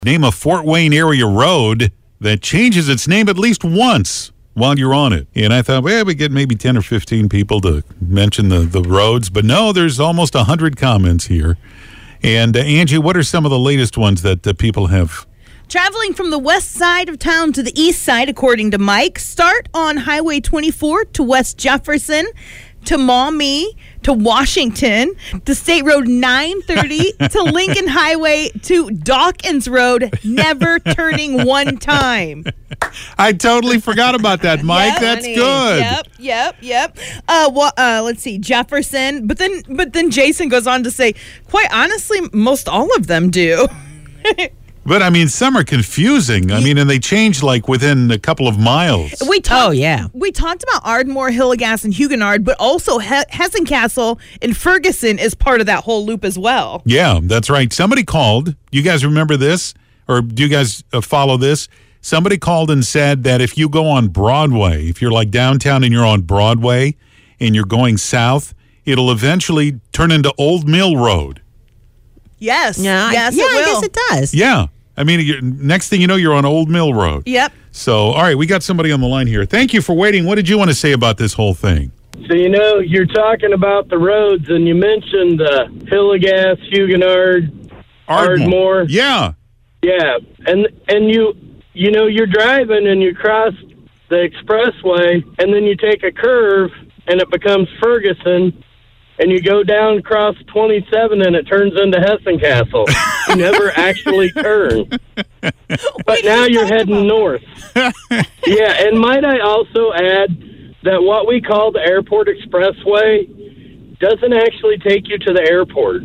Name a Fort Wayne area road that changes its name at least once while you're on it. And I thought, well, we get maybe 10 or 15 people to mention the roads. But no, there's almost 100 comments here. And Angie, what are some of the latest ones that people have? Traveling from the west side of town to the east side, according to Mike, start on Highway 24 to West Jefferson, to Maumee, to Washington, to State Road 930, to Lincoln Highway, to Dawkins Road, never turning one time. I totally forgot about that, Mike. Yep, That's honey. good. Yep. Let's see, Jefferson. But then Jason goes on to say, quite honestly, most all of them do. But, I mean, some are confusing. I mean, and they change, like, within a couple of miles. We talked about Ardmore, Hillegas, and Huguenard, but also Hesencastle and Ferguson is part of that whole loop as well. Yeah, that's right. Somebody called. You guys remember this? Or do you guys follow this? Somebody called and said that if you go on Broadway, if you're, like, downtown and you're on Broadway and you're going south, it'll eventually turn into Old Mill Road. Yes. Yeah, yes, I it will. guess it does. Yeah. I mean, next thing you know, you're on Old Mill Road. Yep. So, all right, we got somebody on the line here. Thank you for waiting. What did you want to say about this whole thing? So, you're talking about the roads, and you mentioned Hillegas, Huguenard, Ardmore. Yeah. Yeah. And you're driving, and you cross the expressway, and then you take a curve, and it becomes Ferguson, and you go down across 27 and it turns into Hesencastle. You never actually turn. But now you're heading north. Yeah, and might I also add that what we call the Airport Expressway doesn't actually take you to the airport.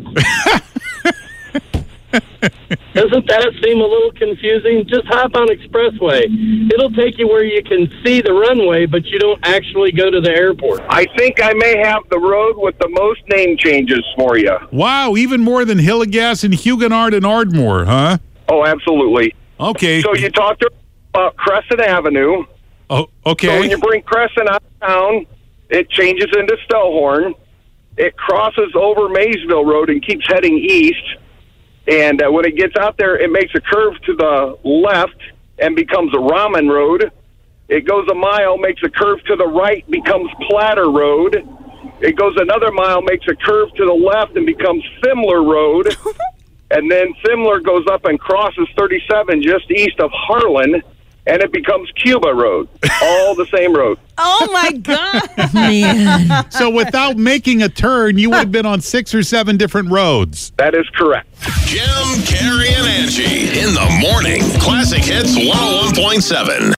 Doesn't that seem a little confusing? Just hop on Expressway. It'll take you where you can see the runway, but you don't actually go to the airport. I think I may have the road with the most name changes for you. Wow, even more than Hillegas and Huguenard and Ardmore, huh? Oh, absolutely. Okay. So you talked about Crescent Avenue. Oh, okay. So when you bring Crescent out of town, it changes into Stellhorn. It crosses over Maysville Road and keeps heading east. And when it gets out there, it makes a curve to the left and becomes a Ramen Road. It goes a mile, makes a curve to the right, becomes Platter Road. It goes another mile, makes a curve to the left, and becomes Thimler Road. And then Thimler goes up and crosses 37 just east of Harlan, and it becomes Cuba Road. All the same road. Oh, my God. Man. So without making a turn, you would have been on 6 or 7 different roads. That is correct. Jim, Carrie, and Angie in the morning. Classic Hits 101.7.